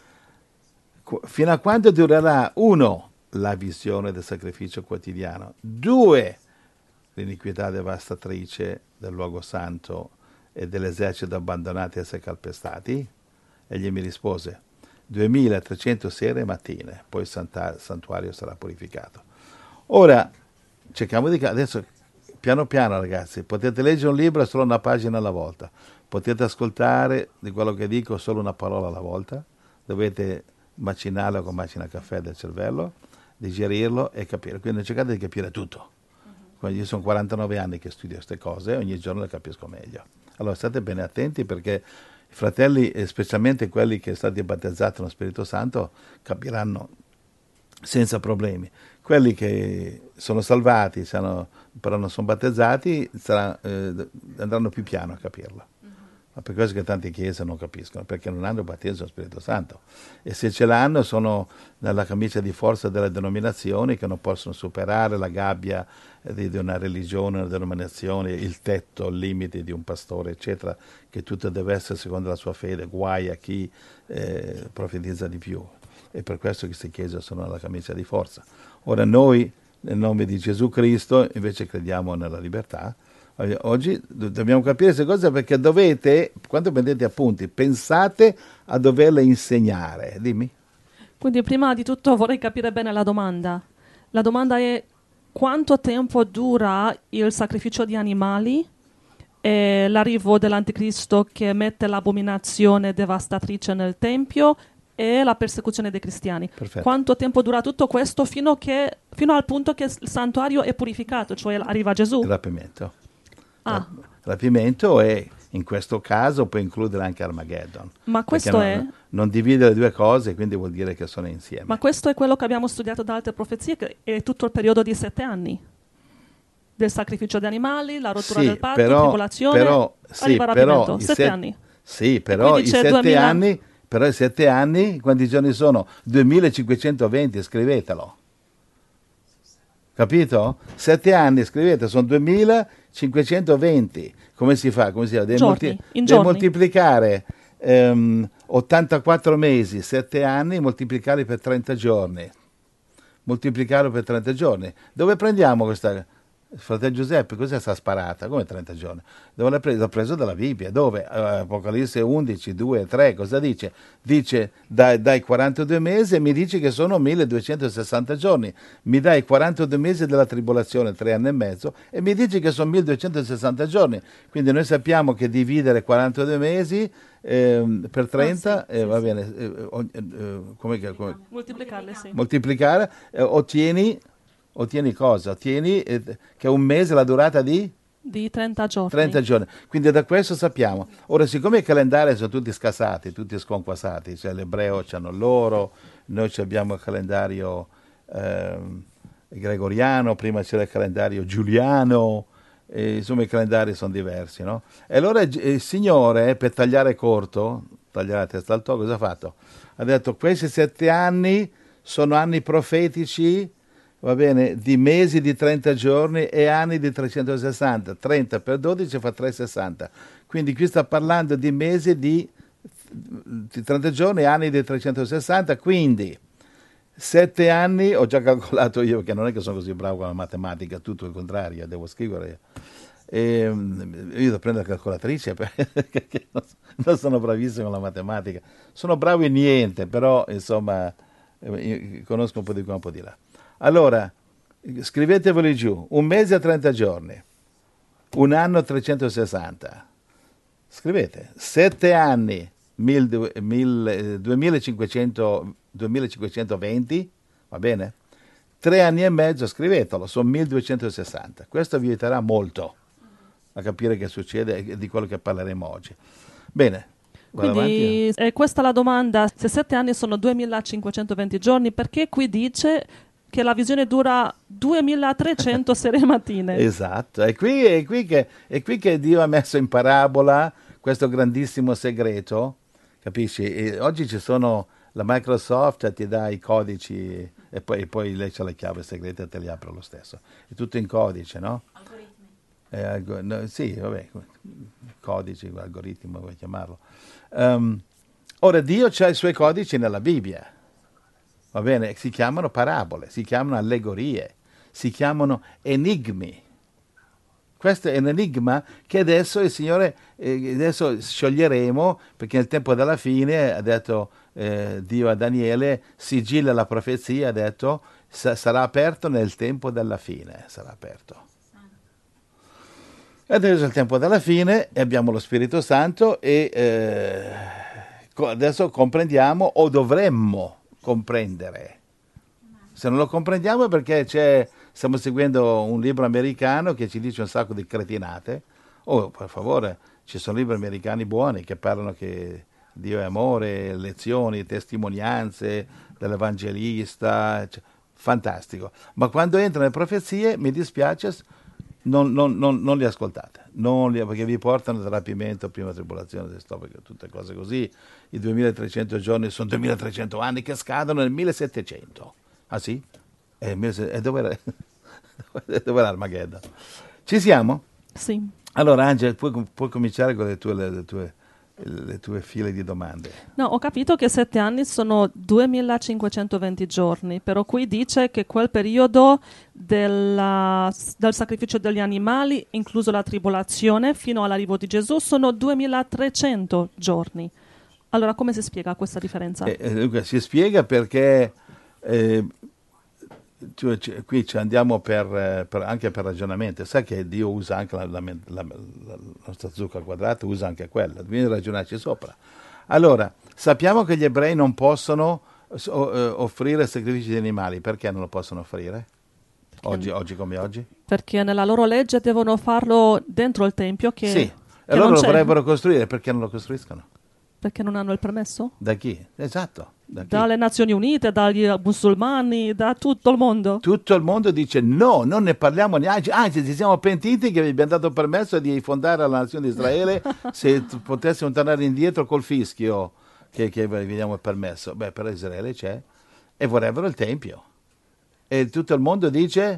Fino a quando durerà? 1. La visione del sacrificio quotidiano. 2. L'iniquità devastatrice del luogo santo e dell'esercito abbandonati e essere calpestati? Egli mi rispose: 2300 sere e mattine, poi il santuario sarà purificato. Ora, cerchiamo di... Adesso, piano piano ragazzi, potete leggere un libro solo una pagina alla volta, potete ascoltare di quello che dico solo una parola alla volta, dovete macinarlo con macina caffè del cervello, digerirlo e capire, quindi cercate di capire tutto. Quindi io sono 49 anni che studio queste cose, ogni giorno le capisco meglio. Allora state bene attenti, perché i fratelli, specialmente quelli che sono stati battezzati nello Spirito Santo, capiranno senza problemi. Quelli che sono salvati, però non sono battezzati, andranno più piano a capirlo. Ma per questo che tante chiese non capiscono, perché non hanno il battesimo dello Spirito Santo. E se ce l'hanno sono nella camicia di forza delle denominazioni, che non possono superare la gabbia di una religione, una denominazione, il tetto, il limite di un pastore, eccetera, che tutto deve essere secondo la sua fede, guai a chi profetizza di più. E per questo queste chiese sono nella camicia di forza. Ora noi, nel nome di Gesù Cristo, invece crediamo nella libertà. Oggi dobbiamo capire queste cose, perché dovete, quando prendete appunti, pensate a doverle insegnare. Dimmi. Quindi prima di tutto vorrei capire bene la domanda. La domanda è: quanto tempo dura il sacrificio di animali e l'arrivo dell'anticristo che mette l'abominazione devastatrice nel Tempio e la persecuzione dei cristiani? Perfetto. Quanto tempo dura tutto questo fino al punto che il santuario è purificato, cioè arriva Gesù? Il rapimento. Ah. Il rapimento è, in questo caso, può includere anche Armageddon. Ma questo non divide le due cose, quindi vuol dire che sono insieme. Ma questo è quello che abbiamo studiato da altre profezie, che è tutto il periodo di 7 anni. Del sacrificio di animali, la rottura del patto, tribolazione, arriva il rapimento. 7 anni. Sì, però i 7 anni... Però i 7 anni, quanti giorni sono? 2520, scrivetelo. Capito? 7 anni, scrivete, sono 2520. Come si fa? Devi moltiplicare 84 mesi, 7 anni, moltiplicarli per 30 giorni. Moltiplicarlo per 30 giorni. Dove prendiamo questa... Fratello Giuseppe, cos'è sta sparata? Come 30 giorni? Dove l'ha preso dalla Bibbia? Dove? Apocalisse 11, 2, 3, cosa dice? Dice, dai 42 mesi e mi dici che sono 1260 giorni. Mi dai 42 mesi della tribolazione, 3 anni e mezzo, e mi dici che sono 1260 giorni. Quindi noi sappiamo che dividere 42 mesi per 30, va bene, moltiplicarle, sì. Ottieni cosa? Ottieni che un mese è la durata di Di 30 giorni. 30 giorni. Quindi da questo sappiamo. Ora, siccome i calendari sono tutti scassati, tutti sconquassati, cioè l'ebreo c'hanno loro, noi abbiamo il calendario gregoriano, prima c'era il calendario giuliano, insomma i calendari sono diversi, no? E allora il Signore, per tagliare corto, tagliare la testa al toro, cosa ha fatto? Ha detto, questi 7 anni sono anni profetici, va bene, di mesi di 30 giorni e anni di 360. 30 per 12 fa 360. Quindi qui sta parlando di mesi di 30 giorni e anni di 360, quindi 7 anni, ho già calcolato io, perché non è che sono così bravo con la matematica, tutto il contrario, devo scrivere. Io devo prendere la calcolatrice perché non sono bravissimo con la matematica. Sono bravo in niente, però insomma conosco un po' di qua, un po' di là. Allora, scriveteveli giù, un mese a 30 giorni, un anno 360. Scrivete, 7 anni 2520, va bene? 3 anni e mezzo, scrivetelo, sono 1260. Questo vi aiuterà molto a capire che succede e di quello che parleremo oggi. Bene. Quindi questa è la domanda, se 7 anni sono 2520 giorni, perché qui dice che la visione dura 2300 sere e mattine? Esatto, è qui che Dio ha messo in parabola questo grandissimo segreto, capisci? E oggi ci sono, la Microsoft ti dà i codici e poi lei c'ha la chiave segreta e te li apre lo stesso. È tutto in codice, no? Algoritmi. Sì, vabbè, codici, algoritmo, vuoi chiamarlo. Ora, Dio ha i suoi codici nella Bibbia, va bene? Si chiamano parabole, si chiamano allegorie, si chiamano enigmi. Questo è un enigma che adesso il Signore, adesso scioglieremo, perché nel tempo della fine ha detto Dio a Daniele, sigilla la profezia, ha detto sarà aperto nel tempo della fine, sarà aperto. E adesso è il tempo della fine e abbiamo lo Spirito Santo e adesso comprendiamo o dovremmo comprendere. Se non lo comprendiamo è perché stiamo seguendo un libro americano che ci dice un sacco di cretinate. Oh, per favore, ci sono libri americani buoni che parlano che Dio è amore, lezioni, testimonianze dell'evangelista, fantastico. Ma quando entrano le profezie, mi dispiace, non li ascoltate, perché vi portano al rapimento, prima tribolazione, tutte cose così. I 2300 giorni sono 2300 anni che scadono nel 1700. Ah sì? E dove era Armageddon? Ci siamo? Sì. Allora Angela, puoi cominciare con le tue file di domande. No, ho capito che 7 anni sono 2520 giorni, però qui dice che quel periodo del sacrificio degli animali, incluso la tribolazione, fino all'arrivo di Gesù, sono 2300 giorni. Allora come si spiega questa differenza? Si spiega perché qui ci andiamo anche per ragionamento. Sai che Dio usa anche la nostra zucca quadrata, usa anche quella, bisogna ragionarci sopra. Allora, sappiamo che gli ebrei non possono offrire sacrifici di animali. Perché non lo possono offrire? Oggi come oggi? Perché nella loro legge devono farlo dentro il Tempio che sì, e loro lo vorrebbero costruire, perché non lo costruiscono? Perché non hanno il permesso? Da chi? Esatto. Dalle Nazioni Unite, dagli musulmani, da tutto il mondo. Tutto il mondo dice no, non ne parliamo neanche, anzi ci siamo pentiti che vi abbiamo dato permesso di fondare la nazione di Israele se potessimo tornare indietro col fischio che vi diamo il permesso. Beh, però Israele c'è e vorrebbero il Tempio. E tutto il mondo dice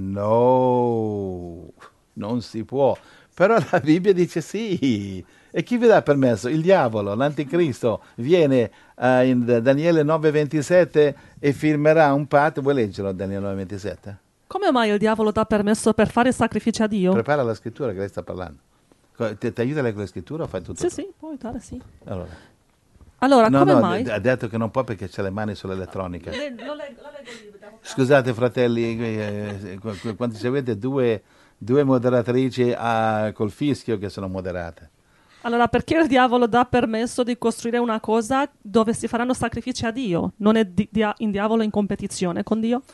no, non si può. Però la Bibbia dice sì. E chi vi dà permesso? Il diavolo, l'anticristo, viene in Daniele 9:27 e firmerà un patto. Vuoi leggerlo Daniele 9:27? Come mai il diavolo dà permesso per fare sacrifici a Dio? Prepara la scrittura che lei sta parlando. Ti aiuta lei con la scrittura o fai tutto? Sì, può aiutare, sì. Allora come mai? Ha detto che non può perché c'ha le mani sull'elettronica. Lo leggo libero. Scusate fratelli, quando ci avete due moderatrici col fischio che sono moderate. Allora, perché il diavolo dà permesso di costruire una cosa dove si faranno sacrifici a Dio? Non è in diavolo in competizione con Dio?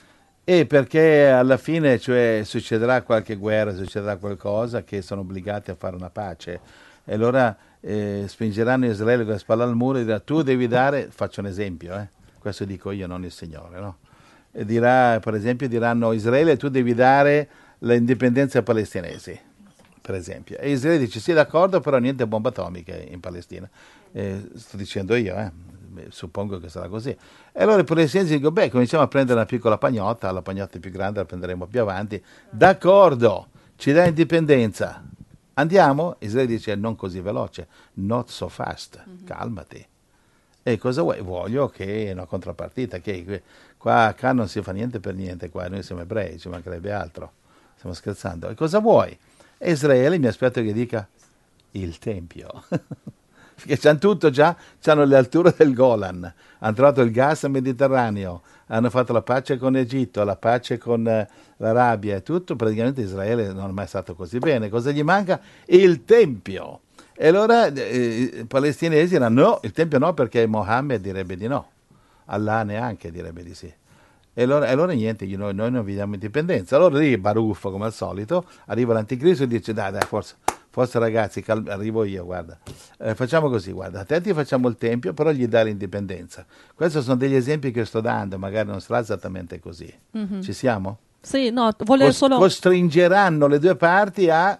E perché alla fine, cioè, succederà qualche guerra, succederà qualcosa che sono obbligati a fare una pace. E allora spingeranno Israele con la spalla al muro e dirà tu devi dare, faccio un esempio, questo dico io, non il Signore, no? E dirà, per esempio, diranno Israele tu devi dare l'indipendenza ai palestinesi, per esempio. E Israele dice sì d'accordo, però niente bombe atomiche in Palestina. Sto dicendo io, suppongo che sarà così. E allora i palestinesi dicono, beh, cominciamo a prendere una piccola pagnotta, la pagnotta più grande la prenderemo più avanti. D'accordo, ci dà indipendenza. Andiamo? Israele dice, non così veloce, not so fast, calmati. E cosa vuoi? Voglio che una contropartita, che qua non si fa niente per niente, qua noi siamo ebrei, ci mancherebbe altro, stiamo scherzando. E cosa vuoi? E Israele mi aspetto che dica il Tempio. Perché c'hanno tutto già, c'hanno le alture del Golan, hanno trovato il gas nel Mediterraneo, hanno fatto la pace con l'Egitto, la pace con l'Arabia e tutto, praticamente Israele non è mai stato così bene. Cosa gli manca? Il Tempio. E allora i palestinesi diranno no, il Tempio no perché Mohammed direbbe di no, Allah neanche direbbe di sì. E allora niente, noi non vi diamo indipendenza. Allora lì baruffo come al solito, arriva l'anticristo e dice dai forse ragazzi, arrivo io, guarda, facciamo così, guarda, a te ti facciamo il Tempio, però gli dai l'indipendenza. Questi sono degli esempi che sto dando, magari non sarà esattamente così. Mm-hmm. Ci siamo? Sì, no, volevo solo... Costringeranno le due parti a...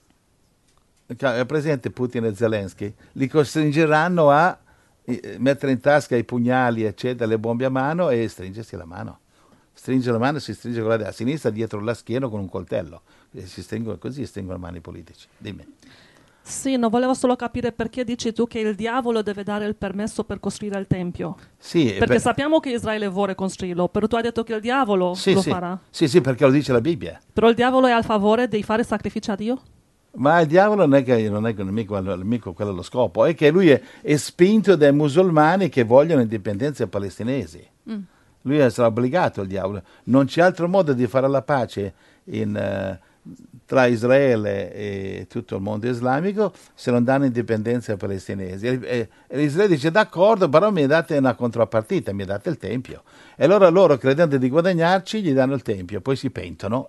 È presente Putin e Zelensky? Li costringeranno a mettere in tasca i pugnali, eccetera, le bombe a mano e stringersi la mano. Stringe la mano e si stringe quella a sinistra dietro la schiena con un coltello. E si stringono così, stringono le mani politici. Dimmi. Sì, no, volevo solo capire perché dici tu che il diavolo deve dare il permesso per costruire il Tempio. Sì, perché sappiamo che Israele vuole costruirlo, però tu hai detto che il diavolo lo farà. Sì, perché lo dice la Bibbia. Però il diavolo è a favore di fare sacrifici a Dio? Ma il diavolo non è mica quello lo scopo, è che lui è spinto dai musulmani che vogliono indipendenza palestinesi. Lui sarà obbligato, il diavolo. Non c'è altro modo di fare la pace tra Israele e tutto il mondo islamico se non danno indipendenza ai palestinesi. E Israele dice d'accordo, però mi date una contropartita, mi date il Tempio. E allora loro, credendo di guadagnarci, gli danno il Tempio, poi si pentono,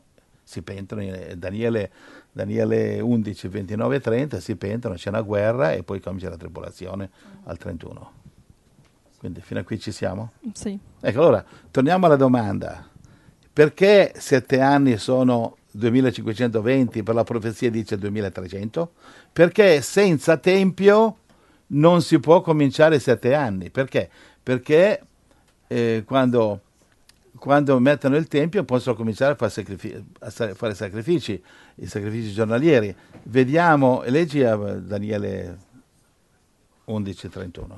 Daniele 11, 29 e 30 si pentono, c'è una guerra e poi comincia la tribolazione al 31. Quindi fino a qui ci siamo? Sì. Ecco, allora, torniamo alla domanda. Perché 7 anni sono 2520, per la profezia dice 2300? Perché senza Tempio non si può cominciare 7 anni. Perché? Perché quando mettono il Tempio possono cominciare a fare sacrifici, i sacrifici giornalieri. Vediamo, leggi a Daniele 11:31.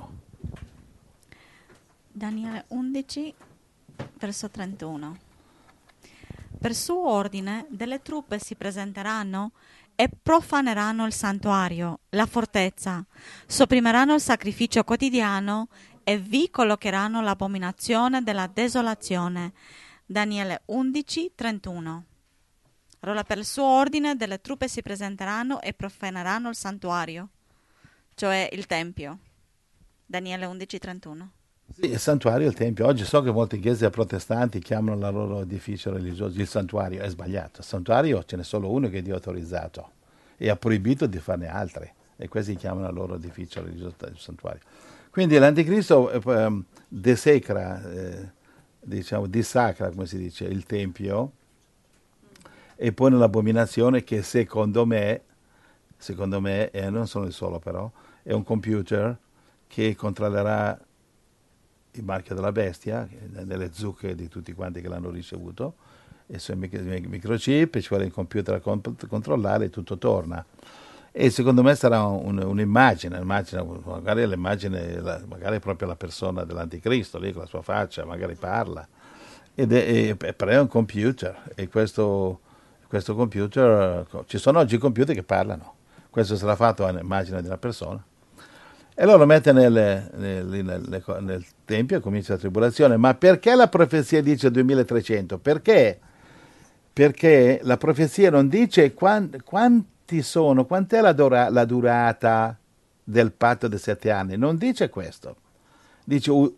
Daniele 11, verso 31. Per suo ordine delle truppe si presenteranno e profaneranno il santuario, la fortezza, sopprimeranno il sacrificio quotidiano e vi collocheranno l'abominazione della desolazione. Daniele 11, 31. Allora per il suo ordine delle truppe si presenteranno e profaneranno il santuario, cioè il Tempio. Daniele 11, 31. Sì, il santuario è il Tempio. Oggi so che molte chiese protestanti chiamano il loro edificio religioso il santuario, è sbagliato. Il santuario ce n'è solo uno che Dio ha autorizzato e ha proibito di farne altri, e questi chiamano il loro edificio religioso il santuario. Quindi l'anticristo desecra, dissacra, come si dice, il Tempio e pone l'abominazione che secondo me, e non sono il solo però, è un computer che controllerà il marchio della bestia, nelle zucche di tutti quanti che l'hanno ricevuto, e sui microchip, ci vuole il computer a controllare e tutto torna. E secondo me sarà un'immagine, magari l'immagine, magari proprio la persona dell'anticristo, lì con la sua faccia, magari parla, però è un computer, e questo computer, ci sono oggi computer che parlano, questo sarà fatto all'immagine di una persona. E allora lo mette nel Tempio e comincia la tribolazione. Ma perché la profezia dice 2300? Perché la profezia non dice quanti sono, quant'è la durata del patto dei 7 anni. Non dice questo. Dice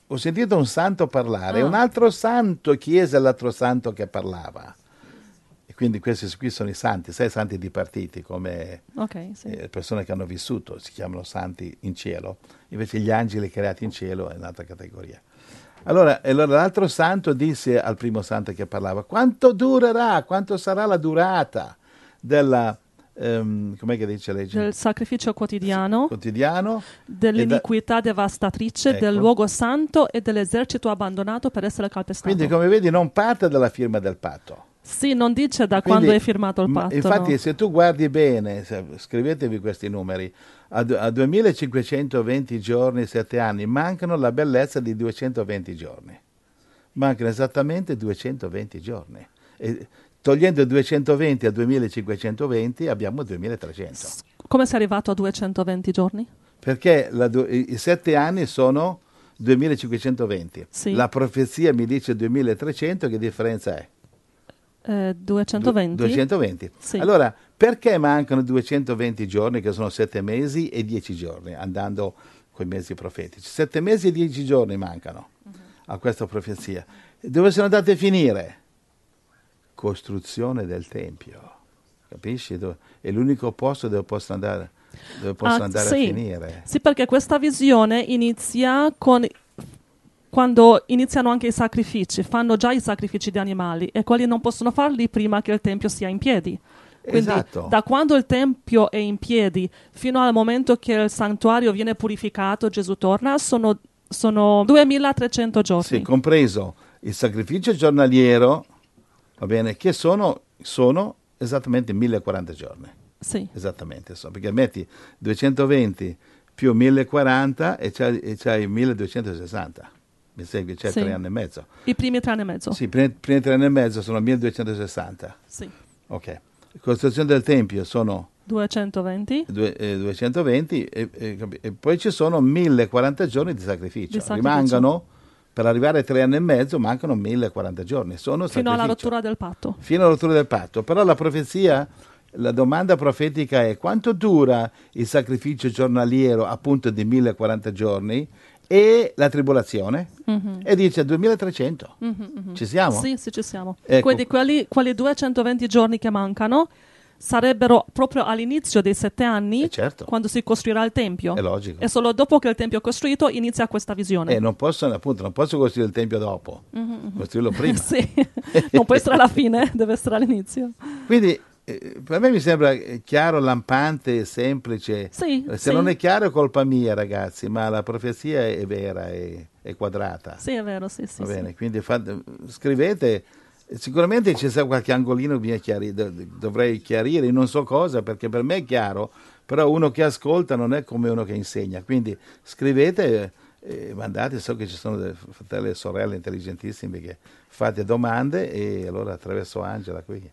ho sentito un santo parlare, Ah. un altro santo chiese all'altro santo che parlava. E quindi questi qui sono i santi, sai, santi di partiti, come Ok, sì. persone che hanno vissuto, si chiamano santi in cielo. Invece gli angeli creati in cielo è un'altra categoria. Allora l'altro santo disse al primo santo che parlava: quanto durerà, quanto sarà la durata della, com'è che dice legge? Del sacrificio quotidiano, Quotidiano. dell'iniquità devastatrice, Ecco. del luogo santo e dell'esercito abbandonato per essere calpestato. Quindi, come vedi, non parte dalla firma del patto. Sì, non dice da Quindi, quando è firmato il patto. Infatti, no. se tu guardi bene, scrivetevi questi numeri, a 2520 giorni, 7 anni, mancano la bellezza di 220 giorni. Mancano esattamente 220 giorni. E togliendo 220 a 2520 abbiamo 2300. Come sei arrivato a 220 giorni? Perché i 7 anni sono 2520. Sì. La profezia mi dice 2300, che differenza è? 220? 220. Sì. Allora, perché mancano 220 giorni, che sono 7 mesi e 10 giorni, andando con i mesi profetici? 7 mesi e 10 giorni mancano a questa profezia. Dove sono andate a finire? Costruzione del Tempio. Capisci? È l'unico posto dove posso andare, andare sì. a finire. Sì, perché questa visione inizia quando iniziano anche i sacrifici, fanno già i sacrifici di animali e quelli non possono farli prima che il Tempio sia in piedi. Quindi Esatto. da quando il Tempio è in piedi fino al momento che il santuario viene purificato, Gesù torna, sono 2300 giorni. Sì, compreso il sacrificio giornaliero, va bene, che sono esattamente 1040 giorni. Sì. Esattamente, perché metti 220 più 1040 e c'hai 1260. Mi segui? C'è Sì. 3 anni e mezzo. I primi 3 anni e mezzo. Sì, i primi 3 anni e mezzo sono 1260. Sì. Ok. Costruzione del Tempio sono 220. 220 e poi ci sono 1040 giorni di sacrificio. Di sacrificio. Rimangono, per arrivare a 3 anni e mezzo, mancano 1040 giorni. Sono Fino alla sacrificio. rottura del patto. Fino alla rottura del patto. Però la profezia, la domanda profetica è: quanto dura il sacrificio giornaliero, appunto, di 1040 giorni e la tribolazione? E dice 2300. Ci siamo? Sì, ci siamo. Ecco. Quindi quelli 220 giorni che mancano sarebbero proprio all'inizio dei 7 anni, certo. quando si costruirà il Tempio. È logico. E solo dopo che il Tempio è costruito inizia questa visione. Non posso costruire il Tempio dopo, costruirlo prima. Sì, non può essere alla fine, deve essere all'inizio. Quindi per me mi sembra chiaro, lampante, semplice. Sì, Se sì. non è chiaro è colpa mia, ragazzi, ma la profezia è vera, è quadrata. Sì, è vero, sì. Va bene, quindi scrivete. Sicuramente ci sarà qualche angolino che dovrei chiarire, non so cosa, perché per me è chiaro, però uno che ascolta non è come uno che insegna. Quindi scrivete, mandate, so che ci sono dei fratelli e sorelle intelligentissimi che fate domande, e allora attraverso Angela qui.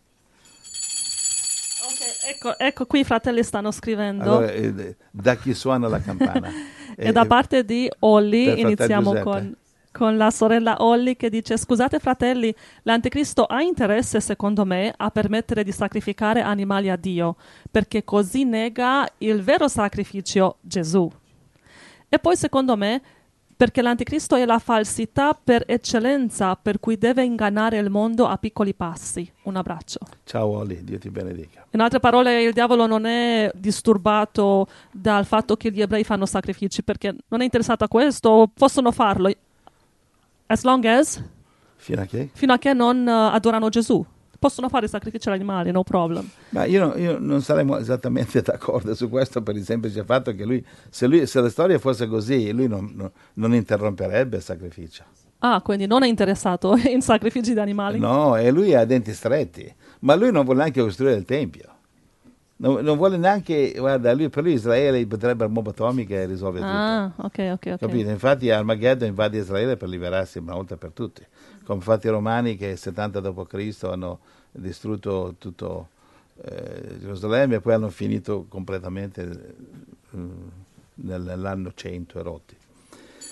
Ecco qui i fratelli stanno scrivendo. Allora, da chi suona la campana? E da parte di Olli per fratello iniziamo Giuseppe. con la sorella Olli che dice: scusate fratelli, l'anticristo ha interesse secondo me a permettere di sacrificare animali a Dio, perché così nega il vero sacrificio, Gesù. E poi secondo me perché l'anticristo è la falsità per eccellenza, per cui deve ingannare il mondo a piccoli passi. Un abbraccio. Ciao Olli, Dio ti benedica. In altre parole, il diavolo non è disturbato dal fatto che gli ebrei fanno sacrifici, perché non è interessato a questo, possono farlo as long as, fino a che non adorano Gesù. Possono fare sacrifici agli animali, no problem. Ma io non saremmo esattamente d'accordo su questo, per il semplice fatto che se la storia fosse così, lui non interromperebbe il sacrificio. Ah, quindi non è interessato in sacrifici di animali? No, e lui ha denti stretti, ma lui non vuole neanche costruire il Tempio. Non vuole neanche, guarda, per lui Israele potrebbe la bomba atomica e risolve tutto. Ah, ok. Capito? Infatti Armageddon invade Israele per liberarsi una volta per tutte. Come infatti i Romani che 70 d.C. hanno distrutto tutto Gerusalemme e poi hanno finito completamente nell'anno 100 erotti.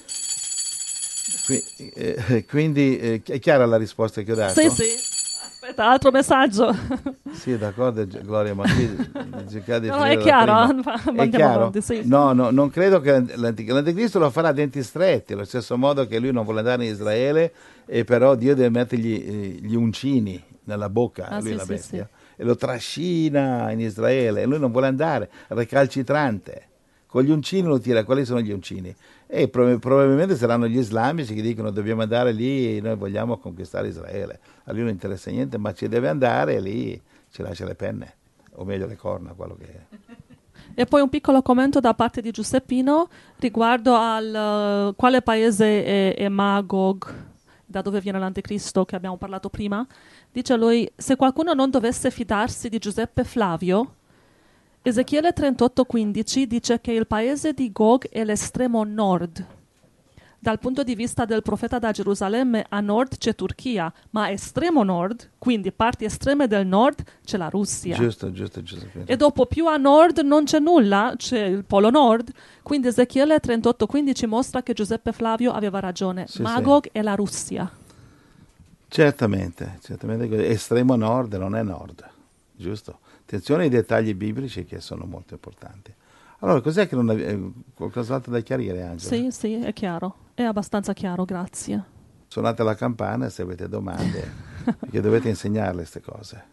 Quindi è chiara la risposta che ho dato? Sì. Aspetta, altro messaggio. Sì, d'accordo, Gloria, ma qui cercare di No, finire è la chiaro, prima. È andiamo chiaro? avanti, sì. No, non credo che l'anticristo lo farà a denti stretti, allo stesso modo che lui non vuole andare in Israele, e però Dio deve mettergli gli uncini nella bocca, Ah, lui sì, è la sì, bestia, e lo trascina in Israele, e lui non vuole andare, recalcitrante. Con gli uncini lo tira. Quali sono gli uncini? E probabilmente saranno gli islamici che dicono dobbiamo andare lì, noi vogliamo conquistare Israele. A lui non interessa niente, ma ci deve andare e lì ci lascia le penne, o meglio le corna, quello che è. E poi un piccolo commento da parte di Giuseppino riguardo al quale paese è Magog, da dove viene l'anticristo che abbiamo parlato prima. Dice lui, se qualcuno non dovesse fidarsi di Giuseppe Flavio, Ezechiele 38,15 dice che il paese di Gog è l'estremo nord. Dal punto di vista del profeta da Gerusalemme, a nord c'è Turchia, ma a estremo nord, quindi parti estreme del nord, c'è la Russia. Giusto, Giuseppino. E dopo più a nord non c'è nulla, c'è il polo nord, quindi Ezechiele 38,15 mostra che Giuseppe Flavio aveva ragione. Sì, Magog è la Russia. Certamente, estremo nord non è nord, giusto? Attenzione ai dettagli biblici che sono molto importanti. Allora, cos'è che non qualcos'altro da chiarire, Angela? Sì, è chiaro. È abbastanza chiaro, grazie. Suonate la campana se avete domande, perché dovete insegnarle queste cose.